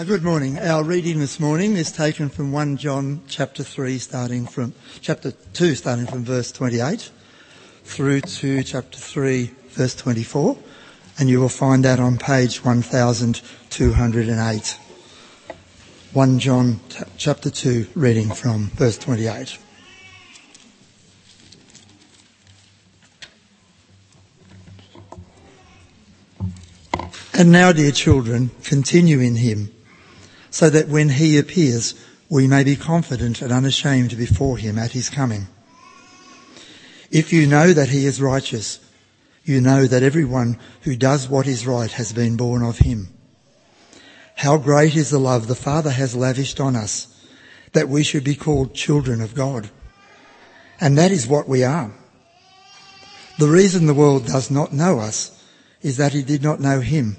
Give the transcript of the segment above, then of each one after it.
Good morning. Our reading this morning is taken from 1 John chapter 2 starting from verse 28 through to chapter 3 verse 24, and you will find that on page 1208. 1 John chapter 2 reading from verse 28. And now, dear children, continue in him, so that when he appears, we may be confident and unashamed before him at his coming. If you know that he is righteous, you know that everyone who does what is right has been born of him. How great is the love the Father has lavished on us, that we should be called children of God. And that is what we are. The reason the world does not know us is that it did not know him.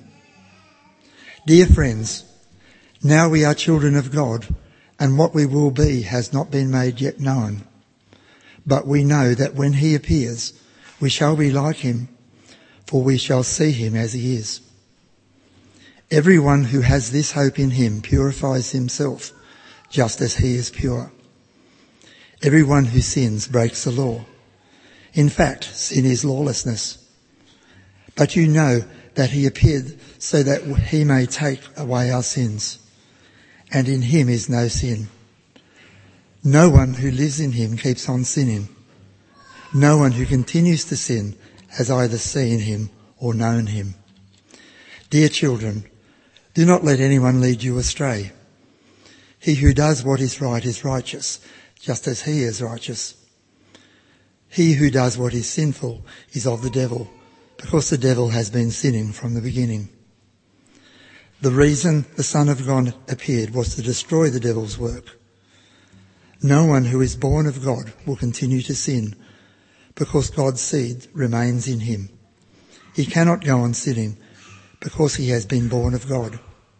Dear friends, now we are children of God, and what we will be has not been made yet known. But we know that when he appears, we shall be like him, for we shall see him as he is. Everyone who has this hope in him purifies himself, just as he is pure. Everyone who sins breaks the law. In fact, sin is lawlessness. But you know that he appeared so that he may take away our sins, and in him is no sin. No one who lives in him keeps on sinning. No one who continues to sin has either seen him or known him. Dear children, do not let anyone lead you astray. He who does what is right is righteous, just as he is righteous. He who does what is sinful is of the devil, because the devil has been sinning from the beginning. The reason the Son of God appeared was to destroy the devil's work. No one who is born of God will continue to sin, because God's seed remains in him. He cannot go on sinning, because he has been born of God.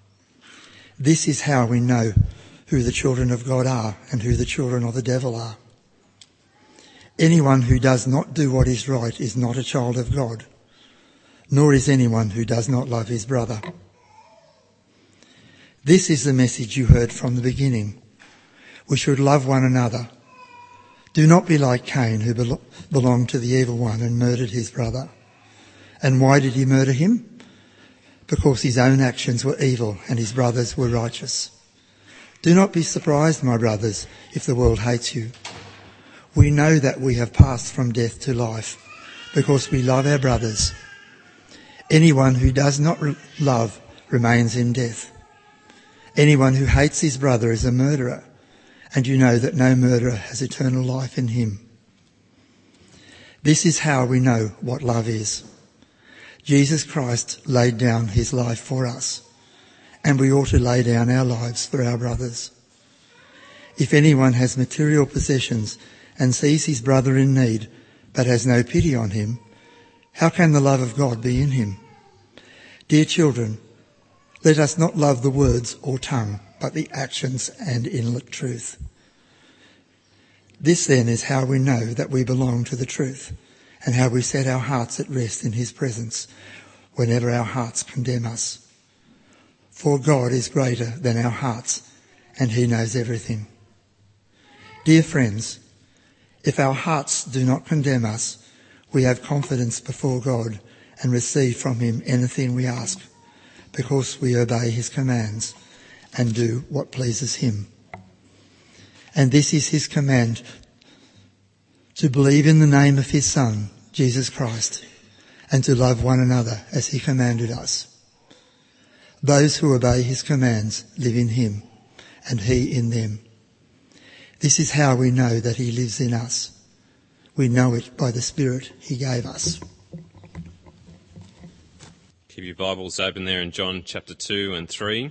This is how we know who the children of God are and who the children of the devil are. Anyone who does not do what is right is not a child of God, nor is anyone who does not love his brother. This is the message you heard from the beginning. We should love one another. Do not be like Cain, who belonged to the evil one and murdered his brother. And why did he murder him? Because his own actions were evil and his brothers were righteous. Do not be surprised, my brothers, if the world hates you. We know that we have passed from death to life because we love our brothers. Anyone who does not love remains in death. Anyone who hates his brother is a murderer, and you know that no murderer has eternal life in him. This is how we know what love is. Jesus Christ laid down his life for us, and we ought to lay down our lives for our brothers. If anyone has material possessions and sees his brother in need, but has no pity on him, how can the love of God be in him? Dear children, let us not love the words or tongue, but the actions and in truth. This then is how we know that we belong to the truth, and how we set our hearts at rest in his presence whenever our hearts condemn us. For God is greater than our hearts, and he knows everything. Dear friends, if our hearts do not condemn us, we have confidence before God and receive from him anything we ask, because we obey his commands and do what pleases him. And this is his command, to believe in the name of his Son, Jesus Christ, and to love one another as he commanded us. Those who obey his commands live in him, and he in them. This is how we know that he lives in us. We know it by the Spirit he gave us. Keep your Bibles open there in John chapter 2 and 3.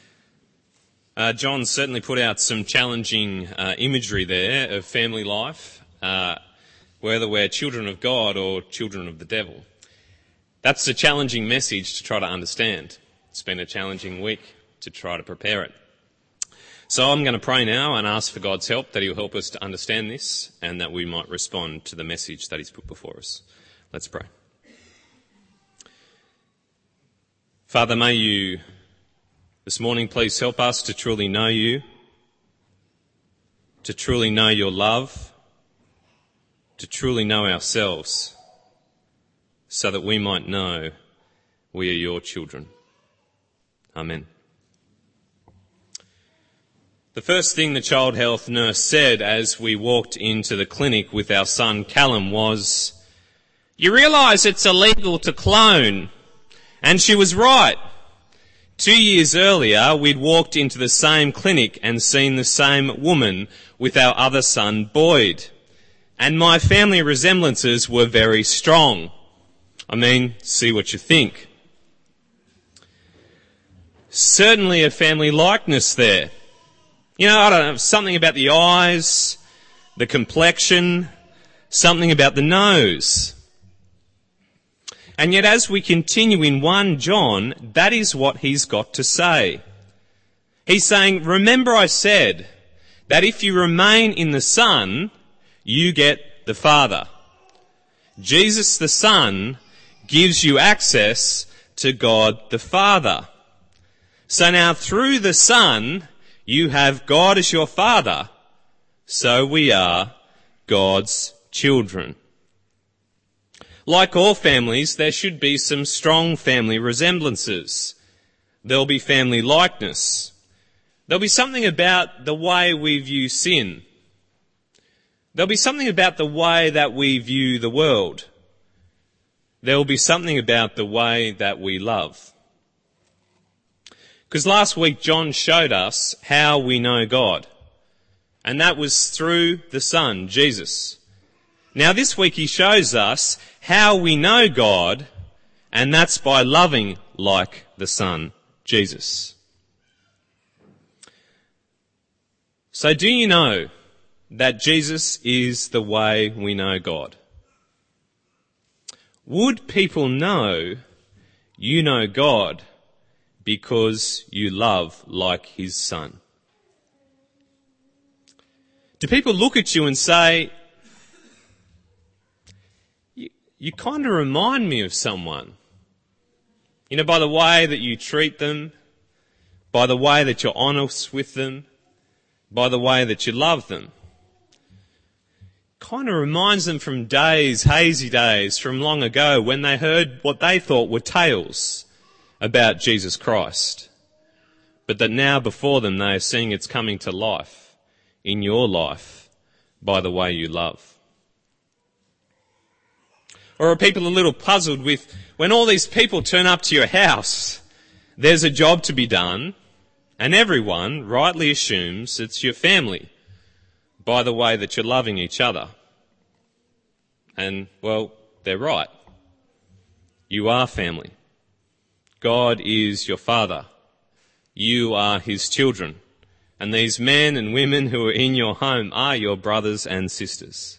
John certainly put out some challenging imagery there of family life, whether we're children of God or children of the devil. That's a challenging message to try to understand. It's been a challenging week to try to prepare it. So I'm going to pray now and ask for God's help, that he'll help us to understand this and that we might respond to the message that he's put before us. Let's pray. Father, may you This morning, please help us to truly know you, to truly know your love, to truly know ourselves, so that we might know we are your children. Amen. The first thing the child health nurse said as we walked into the clinic with our son Callum was, "You realise it's illegal to clone?" And she was right. 2 years earlier, we'd walked into the same clinic and seen the same woman with our other son Boyd. And my family resemblances were very strong. I mean, see what you think. Certainly a family likeness there. You know, I don't know, something about the eyes, the complexion, something about the nose. And yet as we continue in 1 John, that is what he's got to say. He's saying, remember I said that if you remain in the Son, you get the Father. Jesus the Son gives you access to God the Father. So now through the Son, you have God as your Father, so we are God's children. Like all families, there should be some strong family resemblances. There'll be family likeness. There'll be something about the way we view sin. There'll be something about the way that we view the world. There'll be something about the way that we love. Because last week John showed us how we know God. And that was through the Son, Jesus. Now this week he shows us how we know God, and that's by loving like the Son, Jesus. So do you know that Jesus is the way we know God? Would people know you know God because you love like his Son? Do people look at you and say, you kind of remind me of someone? You know, by the way that you treat them, by the way that you're honest with them, by the way that you love them. Kind of reminds them from days, hazy days from long ago when they heard what they thought were tales about Jesus Christ, but that now before them they are seeing it's coming to life in your life by the way you love. Or are people a little puzzled with when all these people turn up to your house, there's a job to be done, and everyone rightly assumes it's your family by the way that you're loving each other. And, well, they're right. You are family. God is your Father. You are his children. And these men and women who are in your home are your brothers and sisters.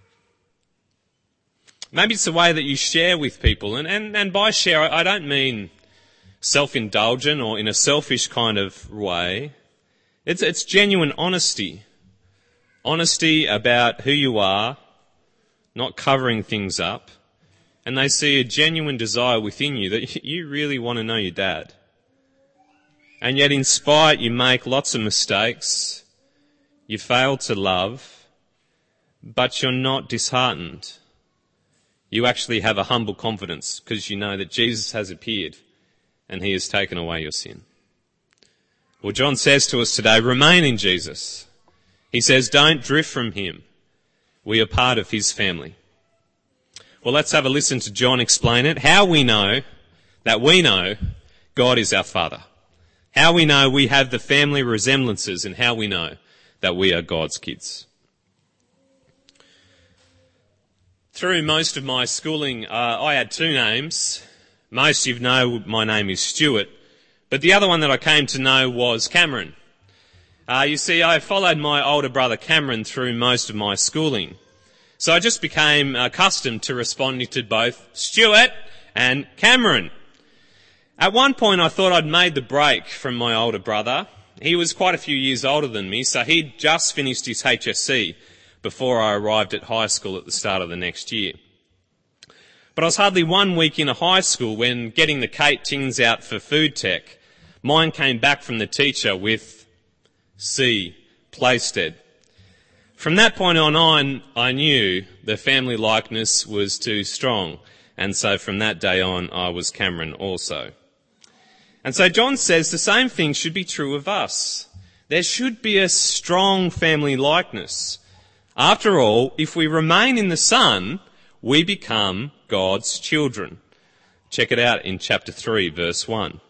Maybe it's the way that you share with people. And by share, I don't mean self-indulgent or in a selfish kind of way. It's genuine honesty. Honesty about who you are, not covering things up. And they see a genuine desire within you that you really want to know your dad. And yet in spite you make lots of mistakes, you fail to love, but you're not disheartened. You actually have a humble confidence because you know that Jesus has appeared and he has taken away your sin. Well, John says to us today, remain in Jesus. He says, don't drift from him. We are part of his family. Well, let's have a listen to John explain it. How we know that we know God is our Father. How we know we have the family resemblances, and how we know that we are God's kids. Through most of my schooling, I had two names. Most of you know my name is Stuart, but the other one that I came to know was Cameron. You see, I followed my older brother Cameron through most of my schooling. So I just became accustomed to responding to both Stuart and Cameron. At one point I thought I'd made the break from my older brother. He was quite a few years older than me, so he'd just finished his HSC before I arrived at high school at the start of the next year. But I was hardly 1 week into high school when, getting the Kate tins out for food tech, Mine came back from the teacher with C, Playstead. From that point on, I knew the family likeness was too strong, and so from that day on, I was Cameron also. And so John says the same thing should be true of us. There should be a strong family likeness. After all, if we remain in the Son, we become God's children. Check it out in chapter 3, verse 1.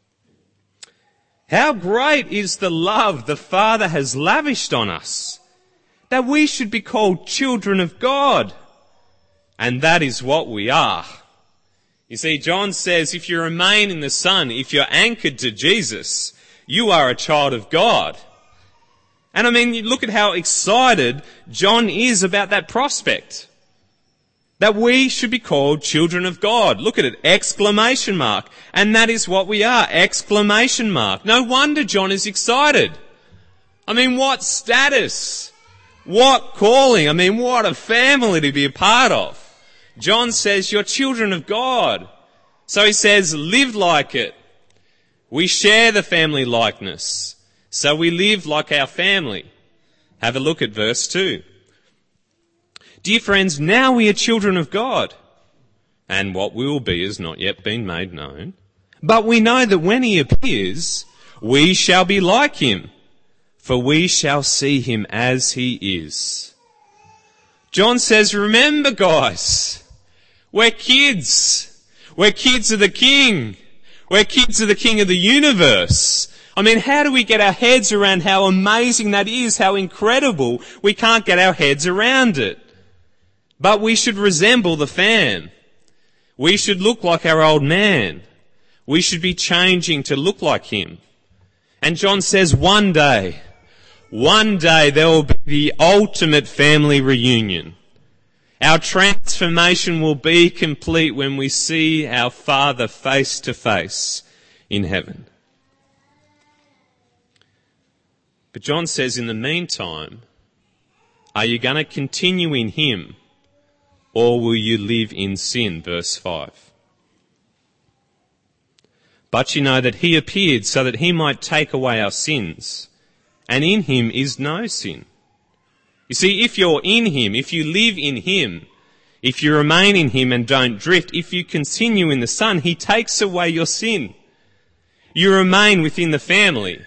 How great is the love the Father has lavished on us, that we should be called children of God. And that is what we are. You see, John says if you remain in the Son, if you're anchored to Jesus, you are a child of God. And I mean, you look at how excited John is about that prospect. That we should be called children of God. Look at it, exclamation mark. And that is what we are, exclamation mark. No wonder John is excited. I mean, what status? What calling? I mean, what a family to be a part of. John says, you're children of God. So he says, live like it. We share the family likeness. So we live like our family. Have a look at verse 2. Dear friends, now we are children of God, and what we will be has not yet been made known. But we know that when he appears, we shall be like him, for we shall see him as he is. John says, remember guys, we're kids. We're kids of the King. We're kids of the King of the universe. I mean, how do we get our heads around how amazing that is, how incredible? We can't get our heads around it. But we should resemble the fam. We should look like our old man. We should be changing to look like him. And John says one day there will be the ultimate family reunion. Our transformation will be complete when we see our Father face to face in heaven. But John says in the meantime, are you going to continue in him, or will you live in sin? Verse 5. But you know that he appeared so that he might take away our sins, and in him is no sin. You see, if you're in him, if you live in him, if you remain in him and don't drift, if you continue in the Son, he takes away your sin. You remain within the family.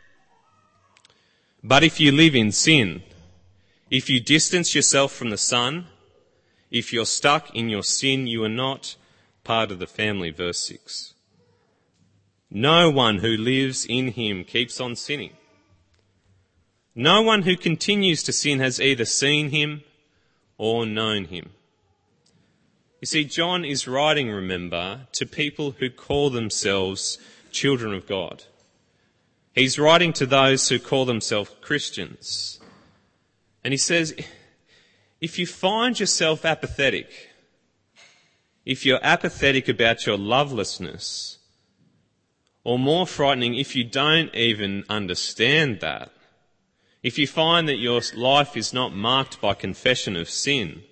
But if you live in sin, if you distance yourself from the Son, if you're stuck in your sin, you are not part of the family. Verse 6. No one who lives in him keeps on sinning. No one who continues to sin has either seen him or known him. You see, John is writing, remember, to people who call themselves children of God. He's writing to those who call themselves Christians. And he says, if you find yourself apathetic, if you're apathetic about your lovelessness, or more frightening, if you don't even understand that, if you find that your life is not marked by confession of sin,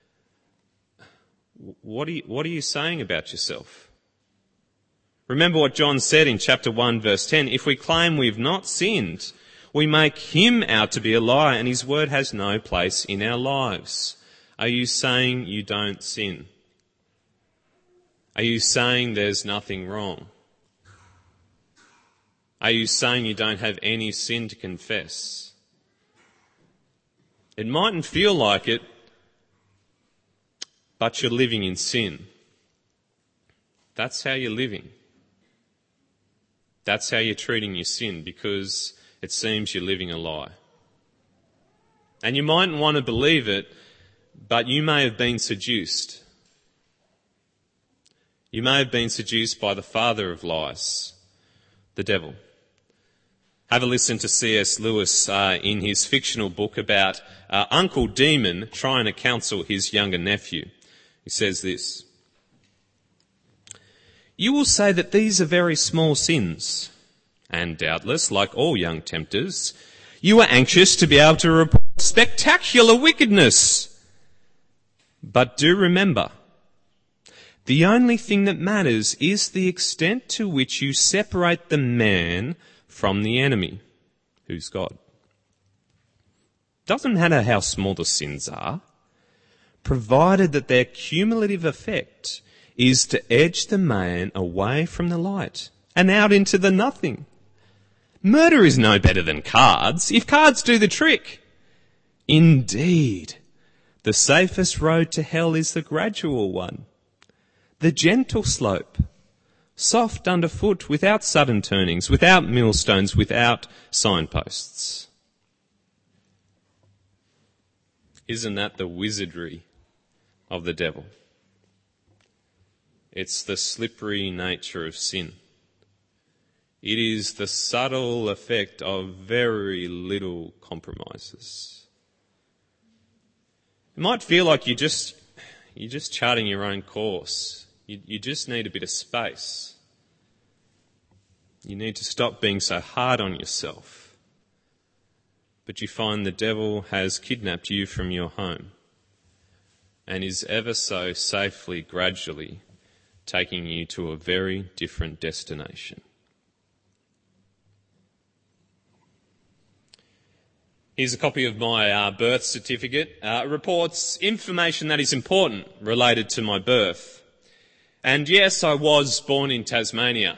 what are you saying about yourself? Remember what John said in chapter 1 verse 10, if we claim we've not sinned, we make him out to be a liar and his word has no place in our lives. Are you saying you don't sin? Are you saying there's nothing wrong? Are you saying you don't have any sin to confess? It mightn't feel like it, but you're living in sin. That's how you're living. That's how you're treating your sin, because it seems you're living a lie. And you mightn't want to believe it, but you may have been seduced. You may have been seduced by the father of lies, the devil. Have a listen to C.S. Lewis in his fictional book about Uncle Demon trying to counsel his younger nephew. He says this: you will say that these are very small sins, and doubtless, like all young tempters, you are anxious to be able to report spectacular wickedness. But do remember, The only thing that matters is the extent to which you separate the man from the enemy, who's God. Doesn't matter how small the sins are, provided that their cumulative effect is to edge the man away from the light and out into the nothing. Murder is no better than cards, if cards do the trick. Indeed, the safest road to hell is the gradual one, the gentle slope, soft underfoot, without sudden turnings, without millstones, without signposts. Isn't that the wizardry of the devil? It's the slippery nature of sin. It is the subtle effect of very little compromises. It might feel like you're just charting your own course. You just need a bit of space. You need to stop being so hard on yourself. But you find the devil has kidnapped you from your home and is ever so safely, gradually taking you to a very different destination. Here's a copy of my birth certificate. It reports information that is important related to my birth. And yes, I was born in Tasmania.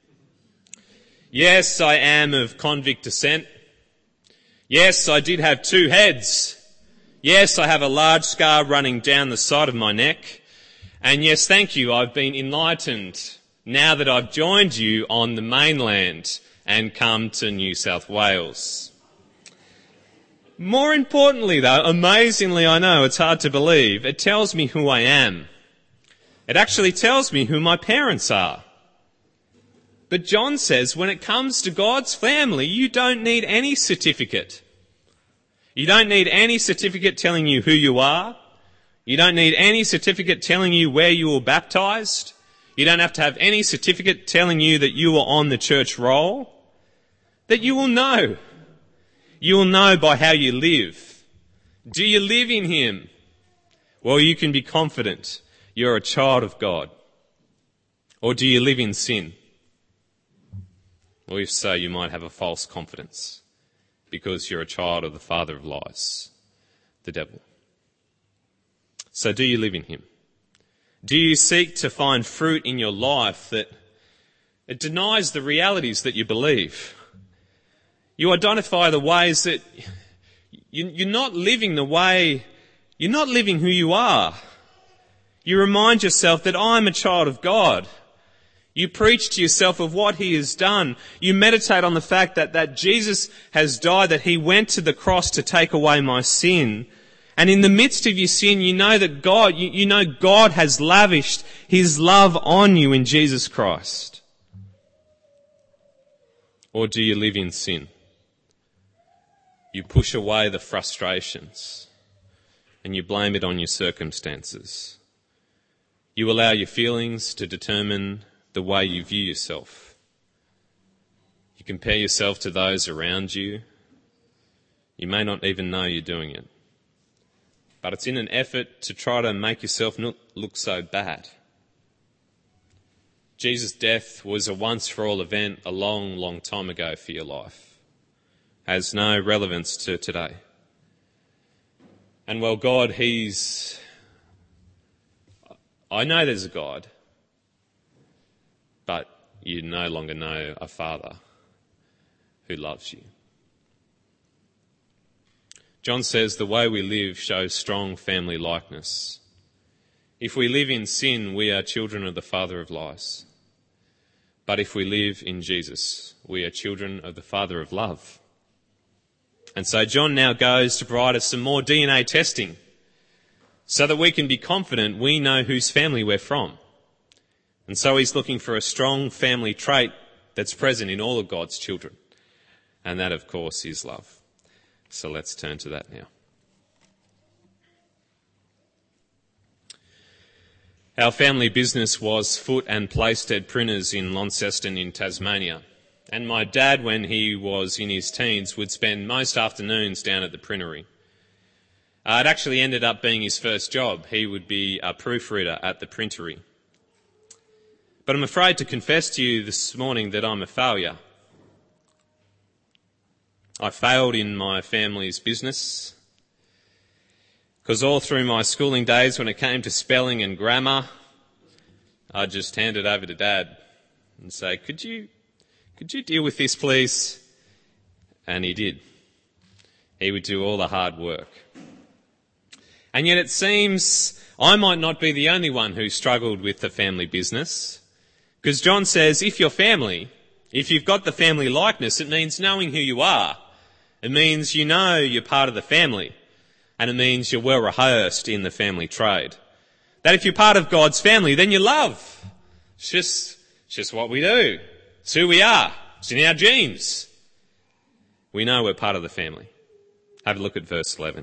Yes, I am of convict descent. Yes, I did have 2 heads. Yes, I have a large scar running down the side of my neck. And yes, thank you, I've been enlightened now that I've joined you on the mainland and come to New South Wales. More importantly though, amazingly I know, it's hard to believe, it tells me who I am. It actually tells me who my parents are. But John says when it comes to God's family, you don't need any certificate. You don't need any certificate telling you who you are. You don't need any certificate telling you where you were baptised. You don't have to have any certificate telling you that you were on the church roll. That you will know. You will know by how you live. Do you live in him? Well, you can be confident you're a child of God. Or do you live in sin? Well, if so, you might have a false confidence because you're a child of the father of lies, the devil. So do you live in him? Do you seek to find fruit in your life that it denies the realities that you believe? You identify the ways that you're not living the way, you're not living who you are. You remind yourself that I'm a child of God. You preach to yourself of what he has done. You meditate on the fact that Jesus has died, that he went to the cross to take away my sin. And in the midst of your sin, you know that God has lavished his love on you in Jesus Christ. Or do you live in sin? You push away the frustrations and you blame it on your circumstances. You allow your feelings to determine the way you view yourself. You compare yourself to those around you. You may not even know you're doing it. But it's in an effort to try to make yourself not look so bad. Jesus' death was a once-for-all event a long, long time ago for your life. Has no relevance to today. And well, God, I know there's a God, but you no longer know a Father who loves you. John says the way we live shows strong family likeness. If we live in sin, we are children of the father of lies. But if we live in Jesus, we are children of the Father of love. And so John now goes to provide us some more DNA testing so that we can be confident we know whose family we're from. And so he's looking for a strong family trait that's present in all of God's children. And that, of course, is love. So let's turn to that now. Our family business was Foot and Playstead Printers in Launceston in Tasmania. And my dad, when he was in his teens, would spend most afternoons down at the printery. It actually ended up being his first job. He would be a proofreader at the printery. But I'm afraid to confess to you this morning that I'm a failure. I failed in my family's business because all through my schooling days, when it came to spelling and grammar, I'd just hand it over to Dad and say, could you deal with this, please? And he did. He would do all the hard work. And yet it seems I might not be the only one who struggled with the family business, because John says if you're family, if you've got the family likeness, it means knowing who you are. It means you know you're part of the family, and it means you're well rehearsed in the family trade. That if you're part of God's family, then you love. It's just what we do. It's who we are. It's in our genes. We know we're part of the family. Have a look at verse 11.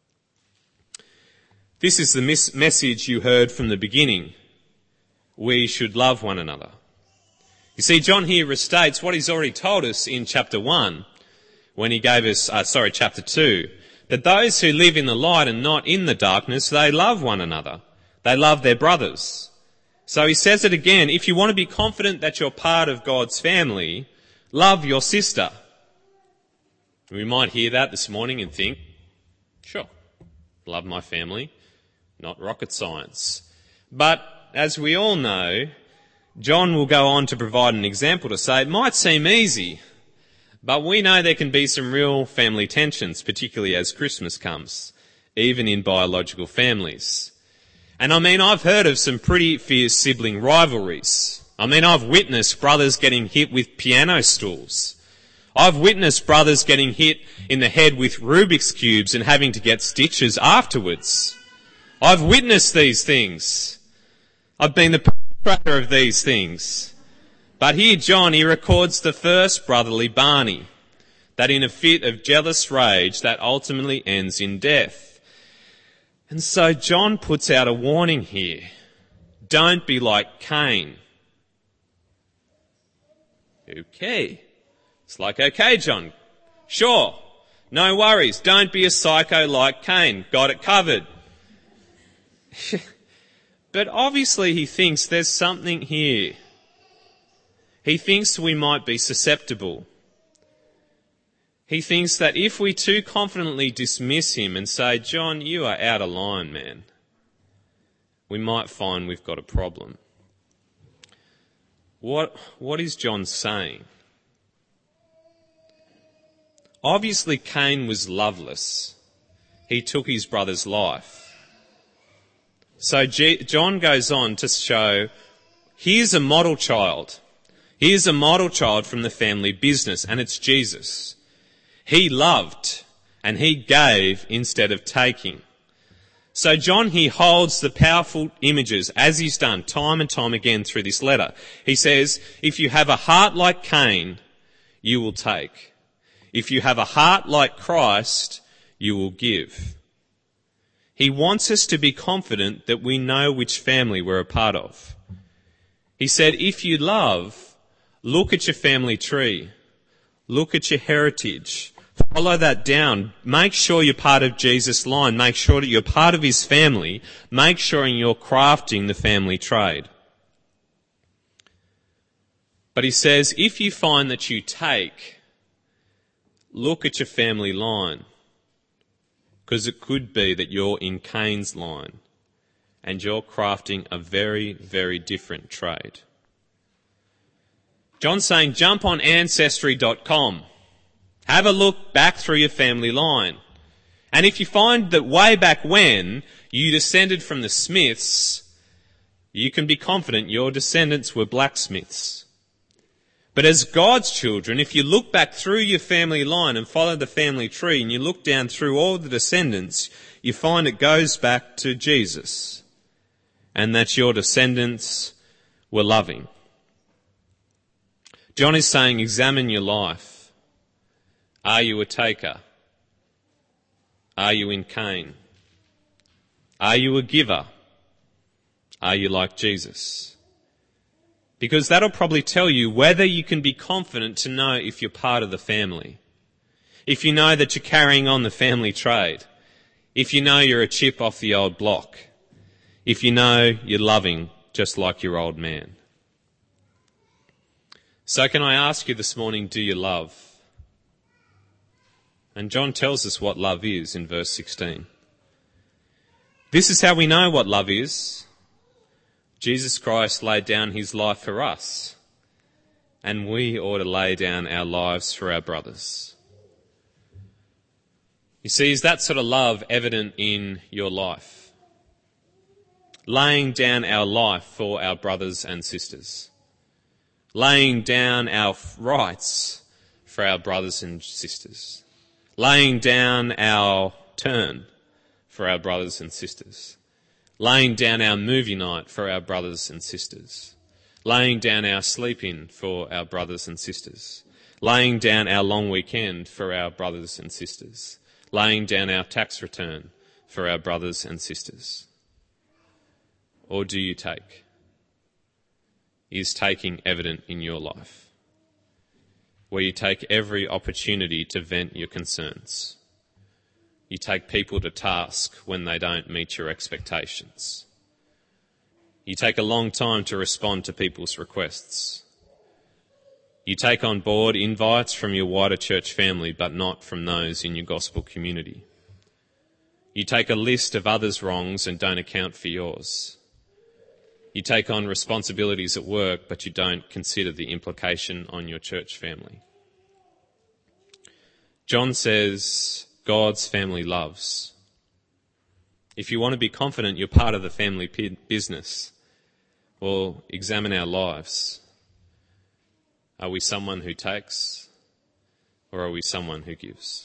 This is the message you heard from the beginning. We should love one another. You see, John here restates what he's already told us in chapter 1, when he gave us, chapter 2, that those who live in the light and not in the darkness, they love one another. They love their brothers. So he says it again, if you want to be confident that you're part of God's family, love your sister. We might hear that this morning and think, sure, love my family, not rocket science. But as we all know, John will go on to provide an example to say it might seem easy, but we know there can be some real family tensions, particularly as Christmas comes, even in biological families. And I've heard of some pretty fierce sibling rivalries. I've witnessed brothers getting hit with piano stools. I've witnessed brothers getting hit in the head with Rubik's cubes and having to get stitches afterwards. I've witnessed these things. I've been the perpetrator of these things. But here John, he records the first brotherly Barney, that in a fit of jealous rage that ultimately ends in death. And so John puts out a warning here. Don't be like Cain. Okay. It's like, okay, John. Sure. No worries. Don't be a psycho like Cain. Got it covered. But obviously he thinks there's something here. He thinks we might be susceptible. He thinks that if we too confidently dismiss him and say, John, you are out of line, man, we might find we've got a problem. What is John saying? Obviously Cain was loveless. He took his brother's life. So John goes on to show, here's a model child. Here's a model child from the family business, and it's Jesus. He loved, and he gave instead of taking. So John here holds the powerful images, as he's done time and time again through this letter. He says, if you have a heart like Cain, you will take. If you have a heart like Christ, you will give. He wants us to be confident that we know which family we're a part of. He said, if you love, look at your family tree. Look at your heritage. Follow that down. Make sure you're part of Jesus' line. Make sure that you're part of his family. Make sure you're crafting the family trade. But he says, if you find that you take, look at your family line. Because it could be that you're in Cain's line and you're crafting a very, very different trade. John's saying, jump on Ancestry.com. Have a look back through your family line. And if you find that way back when you descended from the Smiths, you can be confident your descendants were blacksmiths. But as God's children, if you look back through your family line and follow the family tree and you look down through all the descendants, you find it goes back to Jesus and that your descendants were loving. John is saying, examine your life. Are you a taker? Are you in Cain? Are you a giver? Are you like Jesus? Because that'll probably tell you whether you can be confident to know if you're part of the family. If you know that you're carrying on the family trade. If you know you're a chip off the old block. If you know you're loving just like your old man. So can I ask you this morning, do you love? And John tells us what love is in verse 16. This is how we know what love is. Jesus Christ laid down his life for us, and we ought to lay down our lives for our brothers. You see, is that sort of love evident in your life? Laying down our life for our brothers and sisters. Laying down our rights for our brothers and sisters. Laying down our turn for our brothers and sisters. Laying down our movie night for our brothers and sisters. Laying down our sleep-in for our brothers and sisters. Laying down our long weekend for our brothers and sisters. Laying down our tax return for our brothers and sisters. Or do you take? Is taking evident in your life? Where you take every opportunity to vent your concerns. You take people to task when they don't meet your expectations. You take a long time to respond to people's requests. You take on board invites from your wider church family, but not from those in your gospel community. You take a list of others' wrongs and don't account for yours. You take on responsibilities at work, but you don't consider the implication on your church family. John says God's family loves. If you want to be confident you're part of the family business, well, examine our lives. Are we someone who takes, or are we someone who gives?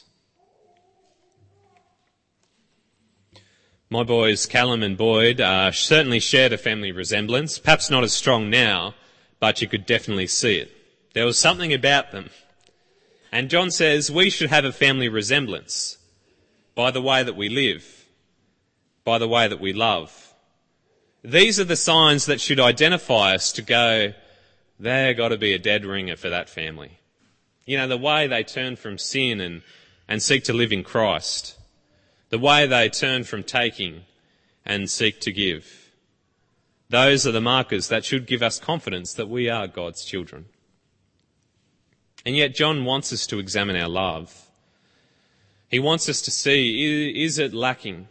My boys, Callum and Boyd, certainly shared a family resemblance, perhaps not as strong now, but you could definitely see it. There was something about them. And John says we should have a family resemblance by the way that we live, by the way that we love. These are the signs that should identify us to go, there got to be a dead ringer for that family. You know, the way they turn from sin and seek to live in Christ. The way they turn from taking and seek to give. Those are the markers that should give us confidence that we are God's children. And yet John wants us to examine our love. He wants us to see, is it lacking?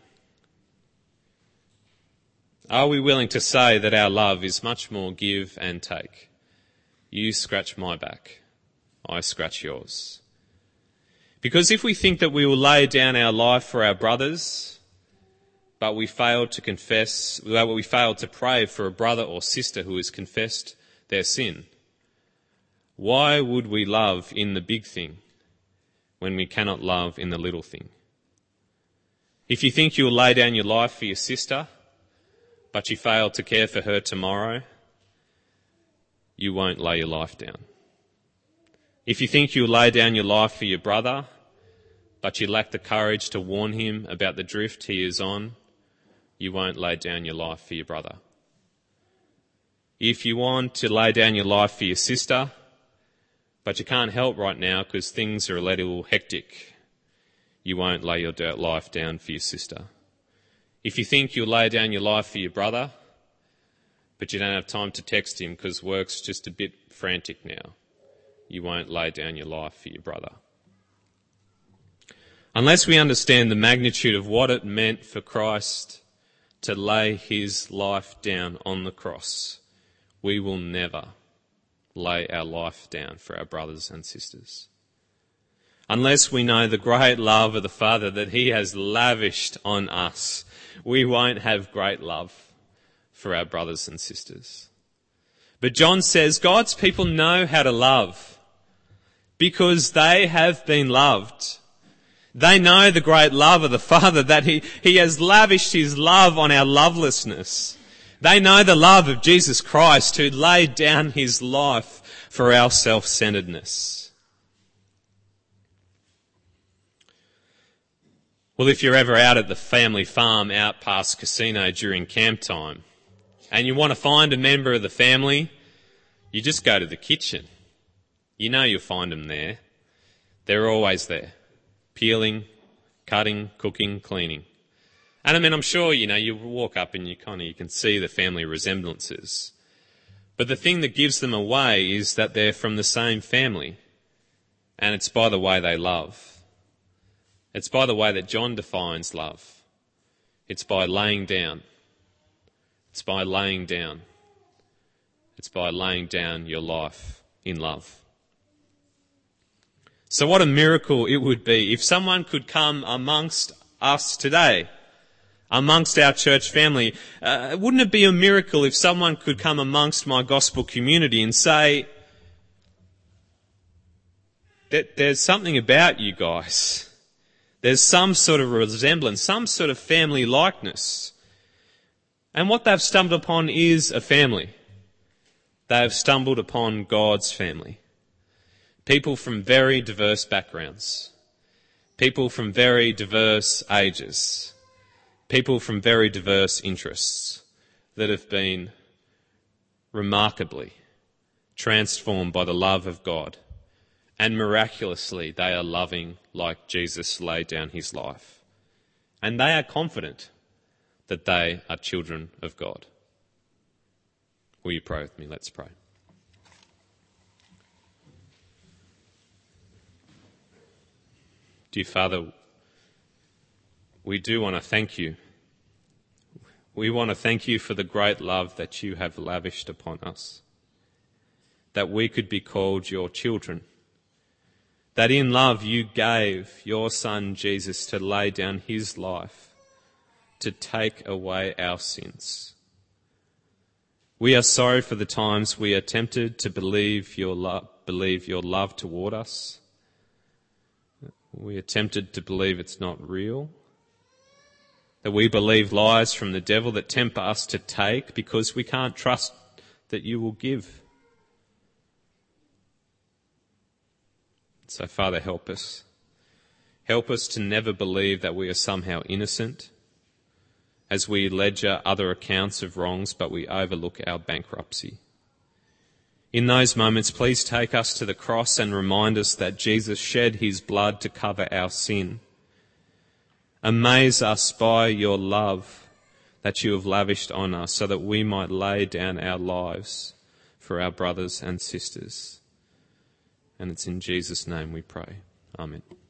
Are we willing to say that our love is much more give and take? You scratch my back, I scratch yours. Because if we think that we will lay down our life for our brothers, but we fail to confess, we fail to pray for a brother or sister who has confessed their sin, why would we love in the big thing when we cannot love in the little thing? If you think you'll lay down your life for your sister, but you fail to care for her tomorrow, you won't lay your life down. If you think you'll lay down your life for your brother, but you lack the courage to warn him about the drift he is on, you won't lay down your life for your brother. If you want to lay down your life for your sister, but you can't help right now because things are a little hectic, you won't lay your life down for your sister. If you think you'll lay down your life for your brother, but you don't have time to text him because work's just a bit frantic now, you won't lay down your life for your brother. Unless we understand the magnitude of what it meant for Christ to lay his life down on the cross, we will never lay our life down for our brothers and sisters. Unless we know the great love of the Father that he has lavished on us, we won't have great love for our brothers and sisters. But John says God's people know how to love because they have been loved. They know the great love of the Father, that he has lavished his love on our lovelessness. They know the love of Jesus Christ who laid down his life for our self-centeredness. Well, if you're ever out at the family farm out past casino during camp time and you want to find a member of the family, you just go to the kitchen. You know you'll find them there. They're always there. Peeling, cutting, cooking, cleaning. And I mean, I'm sure, you walk up and you can see the family resemblances. But the thing that gives them away is that they're from the same family, and it's by the way they love. It's by the way that John defines love. It's by laying down. It's by laying down. It's by laying down your life in love. So what a miracle it would be if someone could come amongst us today, amongst our church family. Wouldn't it be a miracle if someone could come amongst my gospel community and say that there's something about you guys. There's some sort of resemblance, some sort of family likeness. And what they've stumbled upon is a family. They have stumbled upon God's family. People from very diverse backgrounds. People from very diverse ages. People from very diverse interests that have been remarkably transformed by the love of God. And miraculously, they are loving like Jesus laid down his life. And they are confident that they are children of God. Will you pray with me? Let's pray. Dear Father, we do want to thank you. We want to thank you for the great love that you have lavished upon us, that we could be called your children, that in love you gave your Son Jesus to lay down his life to take away our sins. We are sorry for the times we are tempted to believe your love toward us. We are tempted to believe it's not real, that we believe lies from the devil that tempt us to take because we can't trust that you will give. So, Father, help us. Help us to never believe that we are somehow innocent as we ledger other accounts of wrongs, but we overlook our bankruptcy. In those moments, please take us to the cross and remind us that Jesus shed his blood to cover our sin. Amaze us by your love that you have lavished on us so that we might lay down our lives for our brothers and sisters. And it's in Jesus' name we pray. Amen.